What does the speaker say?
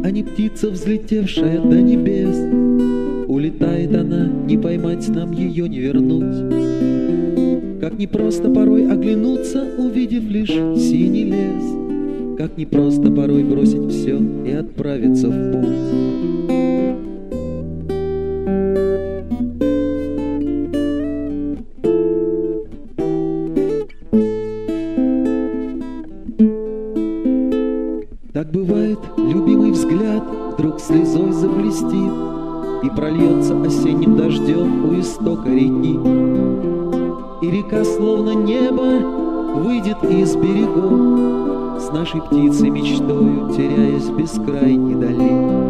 а не птица, взлетевшая до небес. Улетает она, не поймать нам ее, не вернуть. Как непросто порой оглянуться, увидев лишь синий лес. Как непросто порой бросить все и отправиться в путь. Так бывает, любимый взгляд вдруг слезой заблестит и прольется осенним дождем у истока реки. И река, словно небо, выйдет из берегов с нашей птицей мечтою, теряясь в бескрайней дали.